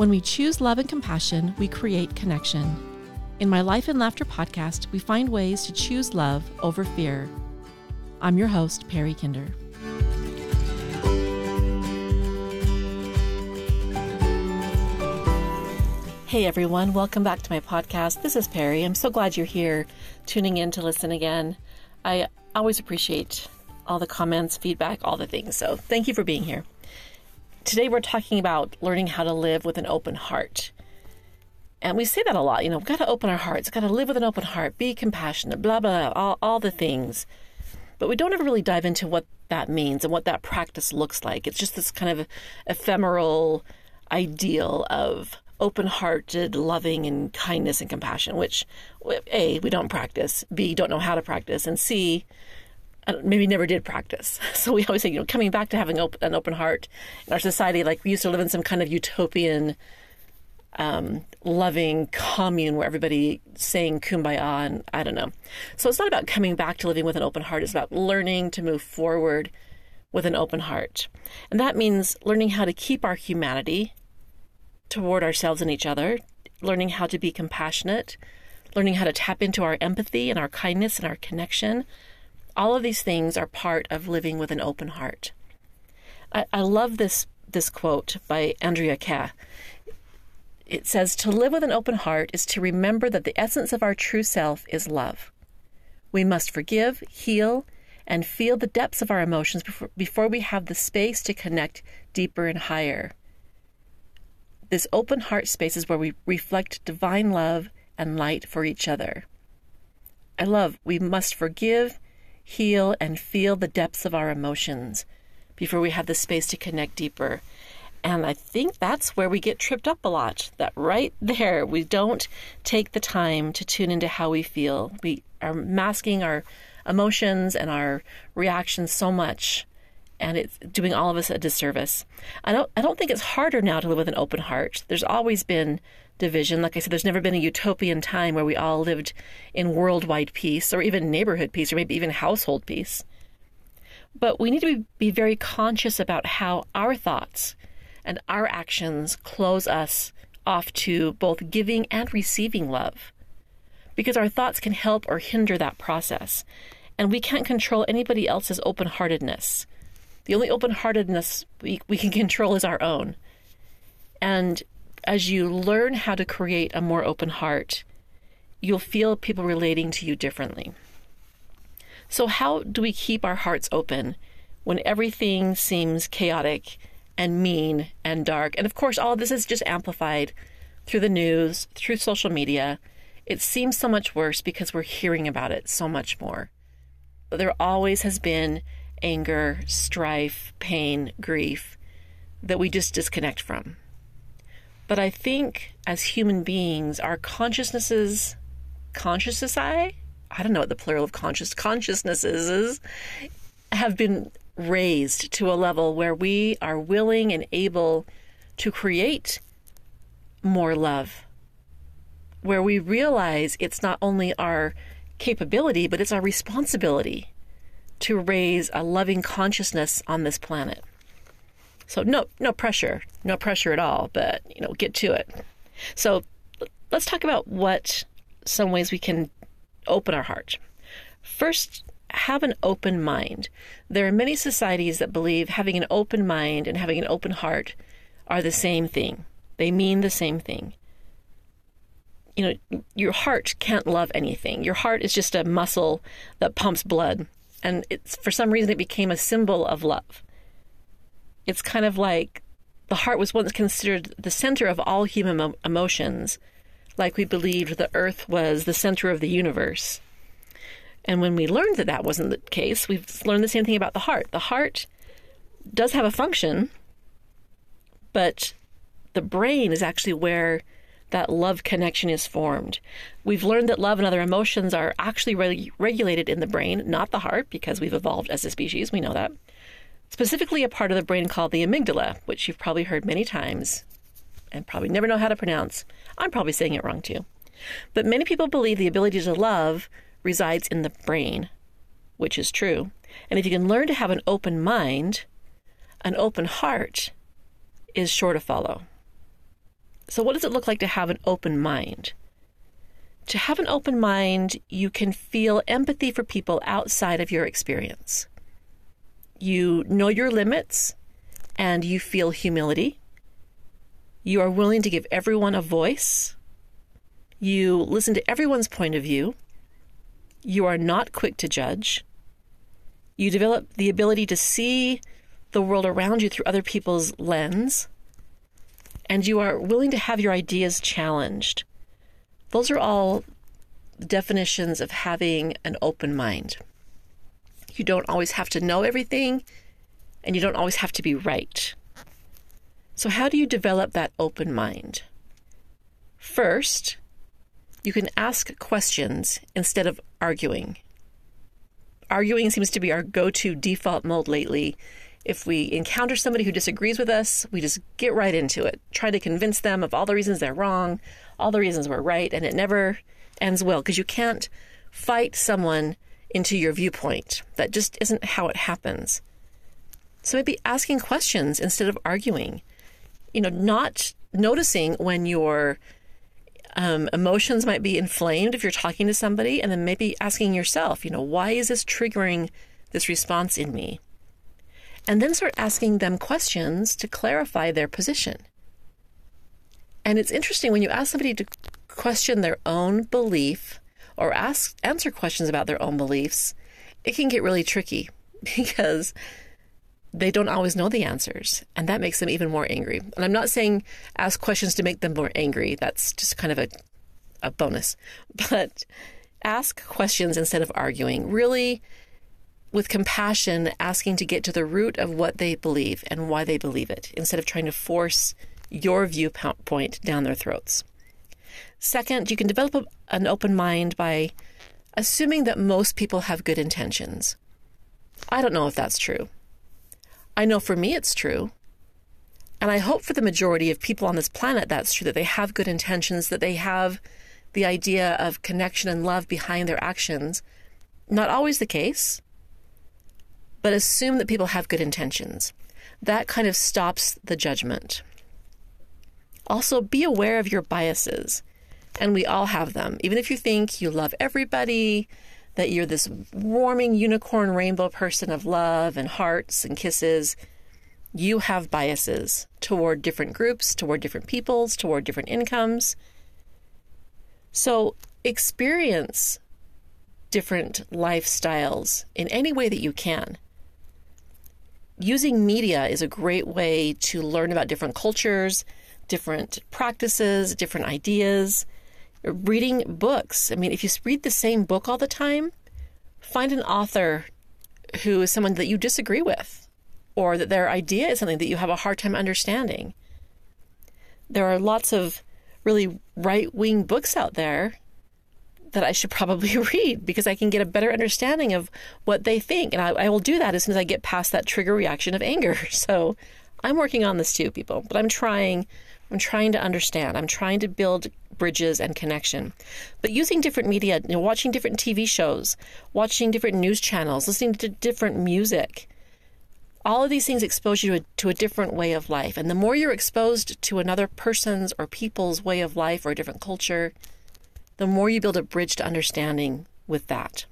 When we choose love and compassion, we create connection. In my Life and Laughter podcast, we find ways to choose love over fear. I'm your host, Perry Kinder. Hey everyone, welcome back to my podcast. This is Perry. I'm so glad you're here tuning in to listen again. I always appreciate all the comments, feedback, all the things. So thank you for being here. Today we're talking about learning how to live with an open heart. And we say that a lot, we've got to open our hearts, got to live with an open heart, be compassionate, blah, blah, blah, all the things. But we don't ever really dive into what that means and what that practice looks like. It's just this kind of ephemeral ideal of open-hearted loving and kindness and compassion, which A, we don't practice, B, don't know how to practice, and C, maybe never did practice. So we always say, coming back to having an open heart in our society, like we used to live in some kind of utopian, loving commune where everybody sang kumbaya, and I don't know. So it's not about coming back to living with an open heart. It's about learning to move forward with an open heart. And that means learning how to keep our humanity toward ourselves and each other, learning how to be compassionate, learning how to tap into our empathy and our kindness and our connection. All of these things are part of living with an open heart. I love this quote by Andrea Kaye. It says, "To live with an open heart is to remember that the essence of our true self is love. We must forgive, heal, and feel the depths of our emotions before we have the space to connect deeper and higher. This open heart space is where we reflect divine love and light for each other." I love, we must forgive, heal, and feel the depths of our emotions before we have the space to connect deeper. And I think that's where we get tripped up a lot. That right there, we don't take the time to tune into how we feel. We are masking our emotions and our reactions so much, and it's doing all of us a disservice. I don't think it's harder now to live with an open heart. There's always been division. Like I said, there's never been a utopian time where we all lived in worldwide peace or even neighborhood peace or maybe even household peace. But we need to be very conscious about how our thoughts and our actions close us off to both giving and receiving love, because our thoughts can help or hinder that process. And we can't control anybody else's open-heartedness. The only open-heartedness we can control is our own. And as you learn how to create a more open heart, you'll feel people relating to you differently. So how do we keep our hearts open when everything seems chaotic and mean and dark? And of course, all of this is just amplified through the news, through social media. It seems so much worse because we're hearing about it so much more. But there always has been anger, strife, pain, grief that we just disconnect from. But I think as human beings, our consciousnesses, I don't know what the plural of consciousnesses is, have been raised to a level where we are willing and able to create more love, where we realize it's not only our capability, but it's our responsibility to raise a loving consciousness on this planet. So no pressure at all, but get to it. So let's talk about some ways we can open our heart. First, have an open mind. There are many societies that believe having an open mind and having an open heart are the same thing. They mean the same thing. Your heart can't love anything. Your heart is just a muscle that pumps blood. And for some reason, it became a symbol of love. It's kind of like the heart was once considered the center of all human emotions, like we believed the earth was the center of the universe. And when we learned that that wasn't the case, we've learned the same thing about the heart. The heart does have a function, but the brain is actually where that love connection is formed. We've learned that love and other emotions are actually regulated in the brain, not the heart, because we've evolved as a species. We know that. Specifically a part of the brain called the amygdala, which you've probably heard many times and probably never know how to pronounce. I'm probably saying it wrong too. But many people believe the ability to love resides in the brain, which is true. And if you can learn to have an open mind, an open heart is sure to follow. So what does it look like to have an open mind? To have an open mind, you can feel empathy for people outside of your experience. You know your limits and you feel humility. You are willing to give everyone a voice. You listen to everyone's point of view. You are not quick to judge. You develop the ability to see the world around you through other people's lens. And you are willing to have your ideas challenged. Those are all definitions of having an open mind. You don't always have to know everything, and you don't always have to be right. So how do you develop that open mind? First, you can ask questions instead of arguing. Arguing seems to be our go-to default mode lately. If we encounter somebody who disagrees with us, we just get right into it, try to convince them of all the reasons they're wrong, all the reasons we're right, and it never ends well because you can't fight someone into your viewpoint. That just isn't how it happens. So maybe asking questions instead of arguing. Not noticing when your emotions might be inflamed if you're talking to somebody, and then maybe asking yourself, why is this triggering this response in me? And then start asking them questions to clarify their position. And it's interesting when you ask somebody to question their own belief or answer questions about their own beliefs, it can get really tricky because they don't always know the answers, and that makes them even more angry. And I'm not saying ask questions to make them more angry. That's just kind of a bonus. But ask questions instead of arguing. Really, with compassion, asking to get to the root of what they believe and why they believe it, instead of trying to force your viewpoint down their throats. Second, you can develop an open mind by assuming that most people have good intentions. I don't know if that's true. I know for me it's true. And I hope for the majority of people on this planet that's true, that they have good intentions, that they have the idea of connection and love behind their actions. Not always the case, but assume that people have good intentions. That kind of stops the judgment. Also, be aware of your biases, and we all have them. Even if you think you love everybody, that you're this warming unicorn rainbow person of love and hearts and kisses, you have biases toward different groups, toward different peoples, toward different incomes. So experience different lifestyles in any way that you can. Using media is a great way to learn about different cultures, different practices, different ideas. Reading books. I mean, if you read the same book all the time, find an author who is someone that you disagree with, or that their idea is something that you have a hard time understanding. There are lots of really right-wing books out there that I should probably read because I can get a better understanding of what they think. And I will do that as soon as I get past that trigger reaction of anger. So I'm working on this too, people, but I'm trying to understand. I'm trying to build bridges and connection. But using different media, watching different TV shows, watching different news channels, listening to different music, all of these things expose you to a different way of life. And the more you're exposed to another person's or people's way of life or a different culture, the more you build a bridge to understanding with that.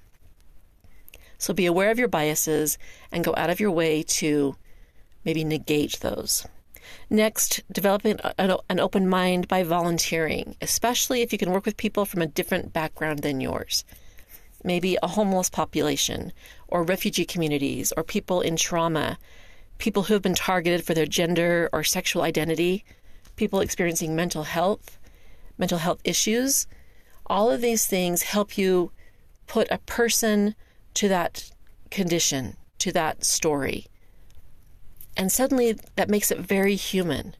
So be aware of your biases and go out of your way to maybe negate those. Next, developing an open mind by volunteering, especially if you can work with people from a different background than yours. Maybe a homeless population, or refugee communities, or people in trauma, people who have been targeted for their gender or sexual identity, people experiencing mental health issues. All of these things help you put a person to that condition, to that story. And suddenly that makes it very human.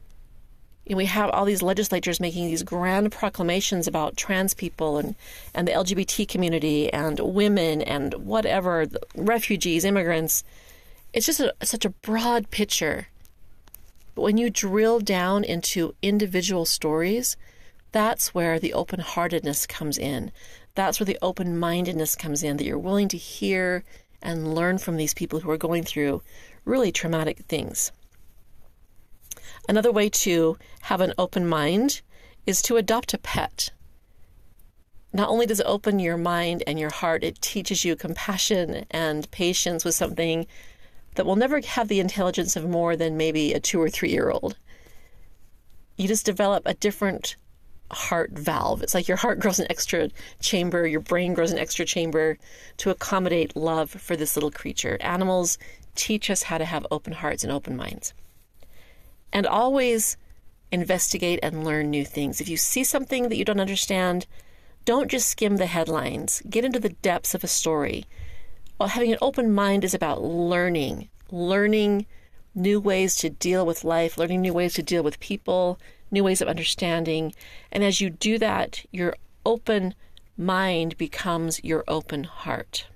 We have all these legislators making these grand proclamations about trans people and the LGBT community and women and whatever, refugees, immigrants. It's just such a broad picture. But when you drill down into individual stories, that's where the open-heartedness comes in. That's where the open-mindedness comes in, that you're willing to hear and learn from these people who are going through really traumatic things. Another way to have an open mind is to adopt a pet. Not only does it open your mind and your heart, it teaches you compassion and patience with something that will never have the intelligence of more than maybe a 2 or 3-year-old. You just develop a different heart valve. It's like your heart grows an extra chamber, your brain grows an extra chamber to accommodate love for this little creature. Animals teach us how to have open hearts and open minds. And always investigate and learn new things. If you see something that you don't understand, don't just skim the headlines. Get into the depths of a story. Well, having an open mind is about learning new ways to deal with life, learning new ways to deal with people, new ways of understanding. And as you do that, your open mind becomes your open heart.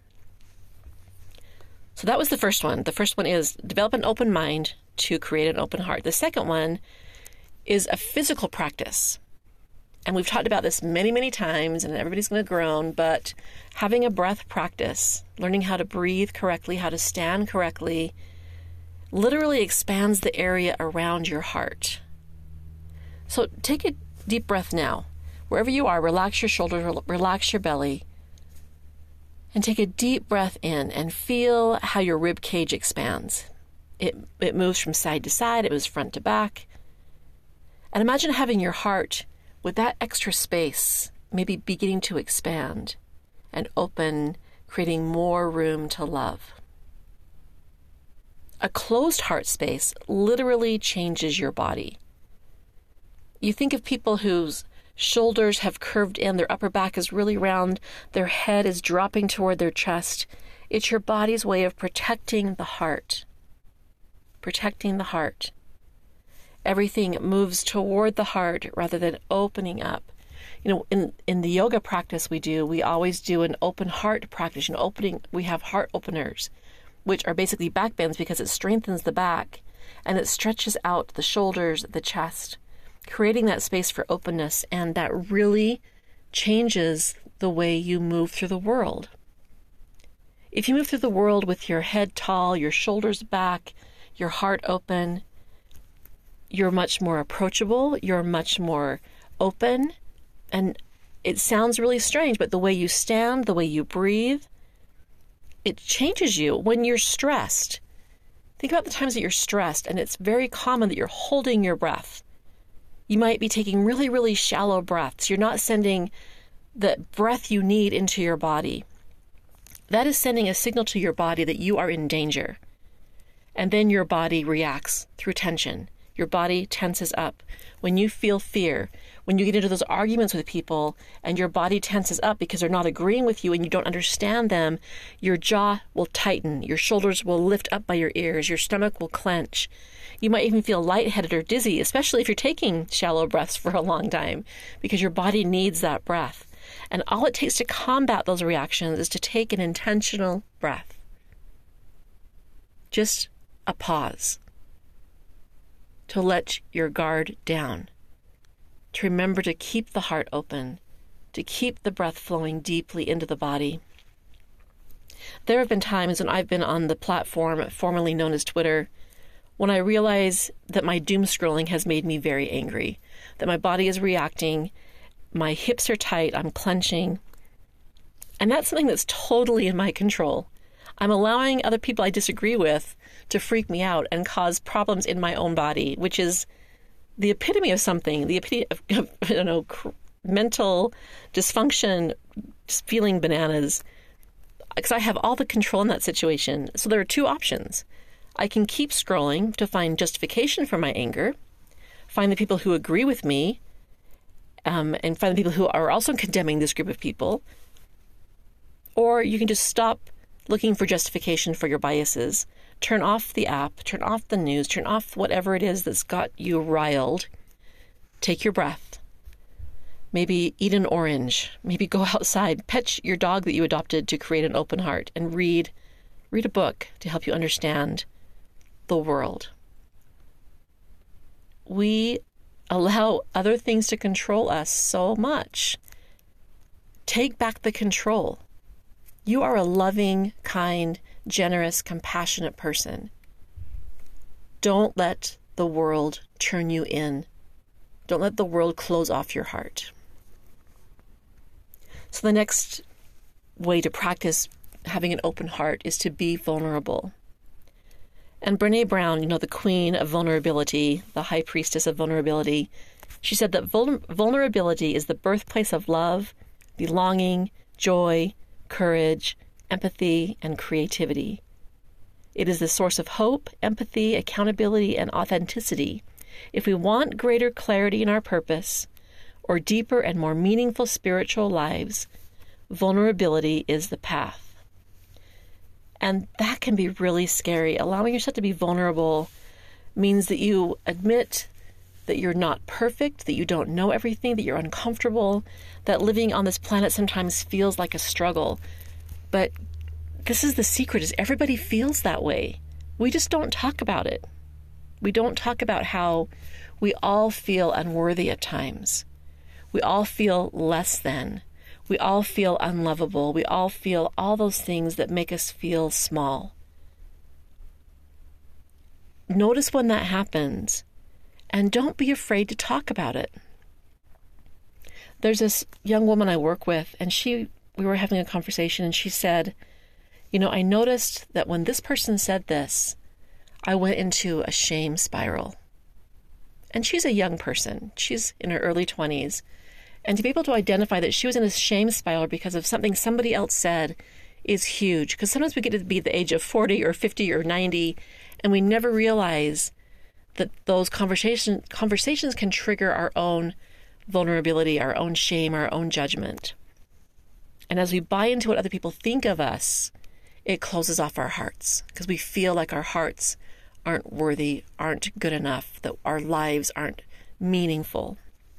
So that was the first one. The first one is develop an open mind to create an open heart. The second one is a physical practice. And we've talked about this many, many times, and everybody's going to groan, but having a breath practice, learning how to breathe correctly, how to stand correctly, literally expands the area around your heart. So take a deep breath now. Wherever you are, relax your shoulders, relax your belly, and take a deep breath in and feel how your rib cage expands. It moves from side to side, it moves front to back. And imagine having your heart with that extra space, maybe beginning to expand and open, creating more room to love. A closed heart space literally changes your body. You think of people whose shoulders have curved in, their upper back is really round, their head is dropping toward their chest. It's your body's way of protecting the heart. Protecting the heart. Everything moves toward the heart rather than opening up. You know, in the yoga practice we always do an open heart practice. We have heart openers, which are basically back bends because it strengthens the back and it stretches out the shoulders, the chest, creating that space for openness, and that really changes the way you move through the world. If you move through the world with your head tall, your shoulders back, your heart open, you're much more approachable, you're much more open, and it sounds really strange, but the way you stand, the way you breathe, it changes you. When you're stressed, think about the times that you're stressed, and it's very common that you're holding your breath. You might be taking really, really shallow breaths. You're not sending the breath you need into your body. That is sending a signal to your body that you are in danger. And then your body reacts through tension. Your body tenses up. When you feel fear, when you get into those arguments with people and your body tenses up because they're not agreeing with you and you don't understand them, your jaw will tighten, your shoulders will lift up by your ears, your stomach will clench. You might even feel lightheaded or dizzy, especially if you're taking shallow breaths for a long time, because your body needs that breath. And all it takes to combat those reactions is to take an intentional breath. Just a pause. To let your guard down, to remember to keep the heart open, to keep the breath flowing deeply into the body. There have been times when I've been on the platform formerly known as Twitter, when I realize that my doom scrolling has made me very angry, that my body is reacting, my hips are tight, I'm clenching, and that's something that's totally in my control. I'm allowing other people I disagree with to freak me out and cause problems in my own body, which is the epitome of something, the epitome of, mental dysfunction, just feeling bananas, because I have all the control in that situation. So there are two options. I can keep scrolling to find justification for my anger, find the people who agree with me, and find the people who are also condemning this group of people, or you can just stop looking for justification for your biases. Turn off the app, turn off the news, turn off whatever it is that's got you riled. Take your breath. Maybe eat an orange. Maybe go outside, pet your dog that you adopted to create an open heart, and read a book to help you understand the world. We allow other things to control us so much. Take back the control. You are a loving, kind, generous, compassionate person. Don't let the world turn you in. Don't let the world close off your heart. So the next way to practice having an open heart is to be vulnerable. And Brené Brown, the queen of vulnerability, the high priestess of vulnerability, she said that vulnerability is the birthplace of love, belonging, joy, courage, empathy, and creativity. It is the source of hope, empathy, accountability, and authenticity. If we want greater clarity in our purpose, or deeper and more meaningful spiritual lives, vulnerability is the path. And that can be really scary. Allowing yourself to be vulnerable means that you admit that you're not perfect, that you don't know everything, that you're uncomfortable, that living on this planet sometimes feels like a struggle. But this is the secret, is everybody feels that way. We just don't talk about it. We don't talk about how we all feel unworthy at times. We all feel less than. We all feel unlovable. We all feel all those things that make us feel small. Notice when that happens, and don't be afraid to talk about it. There's this young woman I work with, and we were having a conversation, and she said, I noticed that when this person said this, I went into a shame spiral. And she's a young person. She's in her early 20s. And to be able to identify that she was in a shame spiral because of something somebody else said is huge. Because sometimes we get to be the age of 40 or 50 or 90, and we never realize that those conversations can trigger our own vulnerability, our own shame, our own judgment. And as we buy into what other people think of us, it closes off our hearts because we feel like our hearts aren't worthy, aren't good enough, that our lives aren't meaningful.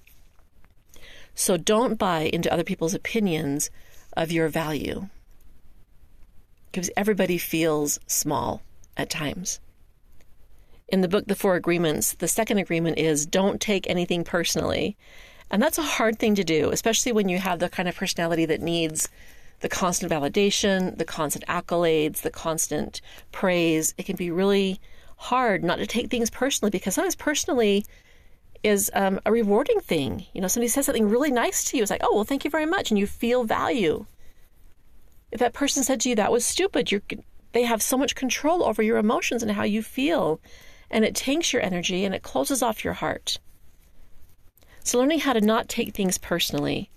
So don't buy into other people's opinions of your value, because everybody feels small at times. In the book, The Four Agreements, the second agreement is don't take anything personally. And that's a hard thing to do, especially when you have the kind of personality that needs the constant validation, the constant accolades, the constant praise. It can be really hard not to take things personally, because sometimes personally is a rewarding thing. Somebody says something really nice to you. It's like, oh, well, thank you very much. And you feel value. If that person said to you, that was stupid, they have so much control over your emotions and how you feel. And it tanks your energy and it closes off your heart. So learning how to not take things personally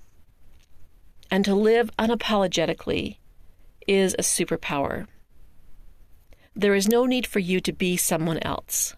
and to live unapologetically is a superpower. There is no need for you to be someone else.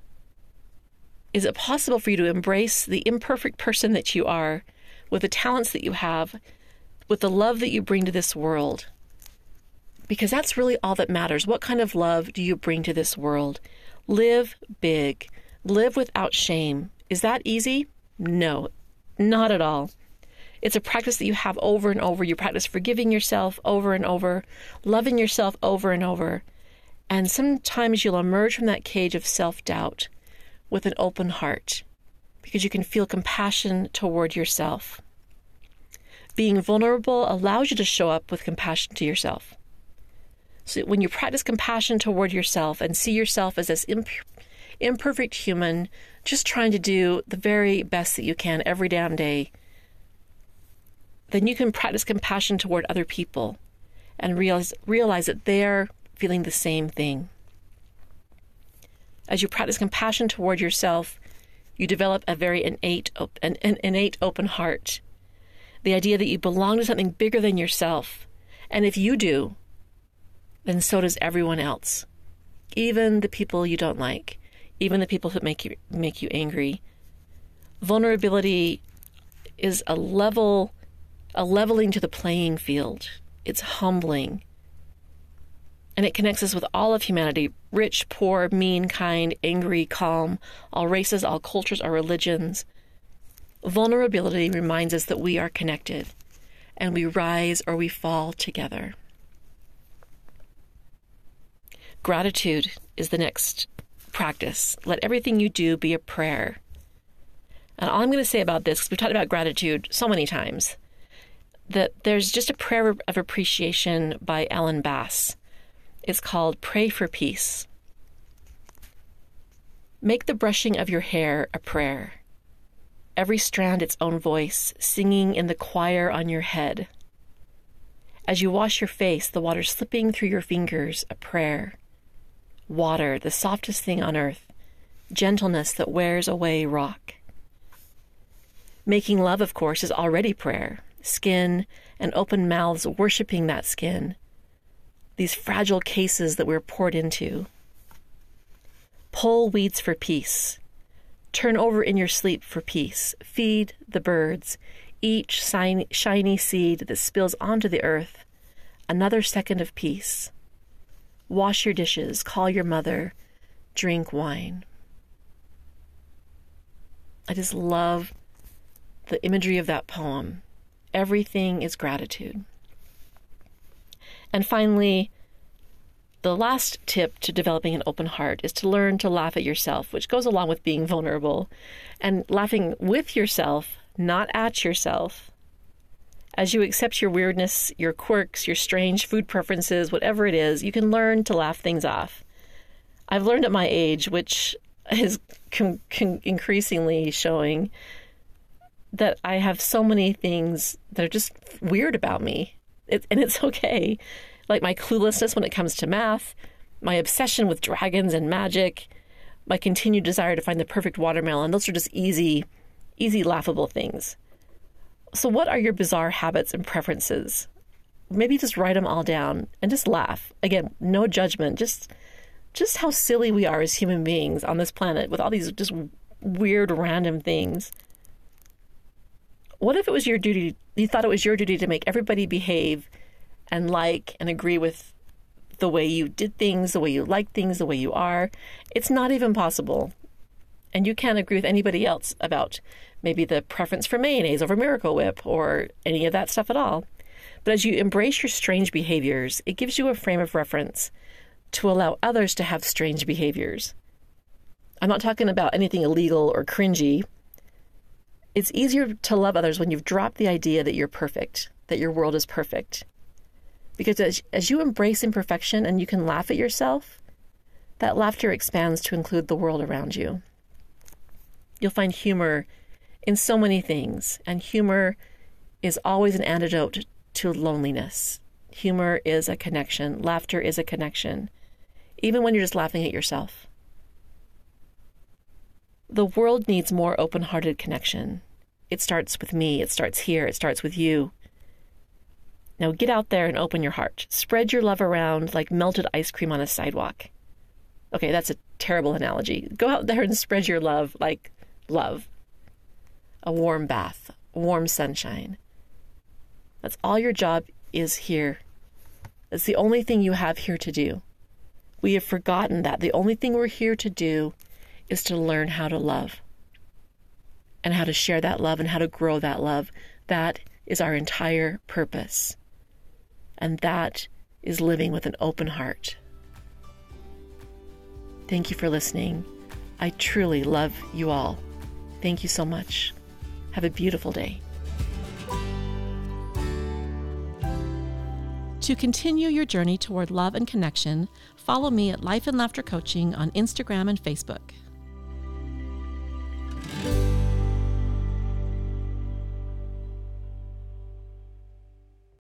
Is it possible for you to embrace the imperfect person that you are, with the talents that you have, with the love that you bring to this world? Because that's really all that matters. What kind of love do you bring to this world? Live big. Live without shame. Is that easy? No, not at all. It's a practice that you have over and over. You practice forgiving yourself over and over, loving yourself over and over. And sometimes you'll emerge from that cage of self-doubt with an open heart, because you can feel compassion toward yourself. Being vulnerable allows you to show up with compassion to yourself. So when you practice compassion toward yourself and see yourself as this imperfect human, just trying to do the very best that you can every damn day, then you can practice compassion toward other people and realize that they're feeling the same thing. As you practice compassion toward yourself, you develop a very innate open heart. The idea that you belong to something bigger than yourself. And if you do, then so does everyone else. Even the people you don't like. Even the people who make you angry. Vulnerability is a leveling to the playing field. It's humbling. And it connects us with all of humanity, rich, poor, mean, kind, angry, calm, all races, all cultures, all religions. Vulnerability reminds us that we are connected, and we rise or we fall together. Gratitude is the next practice. Let everything you do be a prayer. And all I'm going to say about this, because we've talked about gratitude so many times, that there's just a prayer of appreciation by Ellen Bass. It's called Pray for Peace. Make the brushing of your hair a prayer. Every strand its own voice, singing in the choir on your head. As you wash your face, the water slipping through your fingers, a prayer. Water, the softest thing on earth, gentleness that wears away rock. Making love, of course, is already prayer. Skin and open mouths worshiping that skin. These fragile cases that we're poured into. Pull weeds for peace. Turn over in your sleep for peace. Feed the birds. Each shiny seed that spills onto the earth. Another second of peace. Wash your dishes. Call your mother. Drink wine. I just love the imagery of that poem. Everything is gratitude. And finally, the last tip to developing an open heart is to learn to laugh at yourself, which goes along with being vulnerable, and laughing with yourself, not at yourself. As you accept your weirdness, your quirks, your strange food preferences, whatever it is, you can learn to laugh things off. I've learned at my age, which is increasingly showing, that I have so many things that are just weird about me. And it's okay. Like my cluelessness when it comes to math, my obsession with dragons and magic, my continued desire to find the perfect watermelon. Those are just easy, laughable things. So what are your bizarre habits and preferences? Maybe just write them all down and just laugh. Again, no judgment, just how silly we are as human beings on this planet with all these just weird, random things. What if it was your duty, you thought it was your duty to make everybody behave and like and agree with the way you did things, the way you like things, the way you are? It's not even possible. And you can't agree with anybody else about maybe the preference for mayonnaise over Miracle Whip or any of that stuff at all. But as you embrace your strange behaviors, it gives you a frame of reference to allow others to have strange behaviors. I'm not talking about anything illegal or cringy. It's easier to love others when you've dropped the idea that you're perfect, that your world is perfect. Because as you embrace imperfection and you can laugh at yourself, that laughter expands to include the world around you. You'll find humor in so many things, and humor is always an antidote to loneliness. Humor is a connection. Laughter is a connection, even when you're just laughing at yourself. The world needs more open-hearted connection. It starts with me. It starts here. It starts with you. Now get out there and open your heart. Spread your love around like melted ice cream on a sidewalk. Okay, that's a terrible analogy. Go out there and spread your love like love. A warm bath, warm sunshine. That's all your job is here. That's the only thing you have here to do. We have forgotten that. The only thing we're here to do is to learn how to love and how to share that love and how to grow that love. That is our entire purpose. And that is living with an open heart. Thank you for listening. I truly love you all. Thank you so much. Have a beautiful day. To continue your journey toward love and connection, follow me at Life and Laughter Coaching on Instagram and Facebook.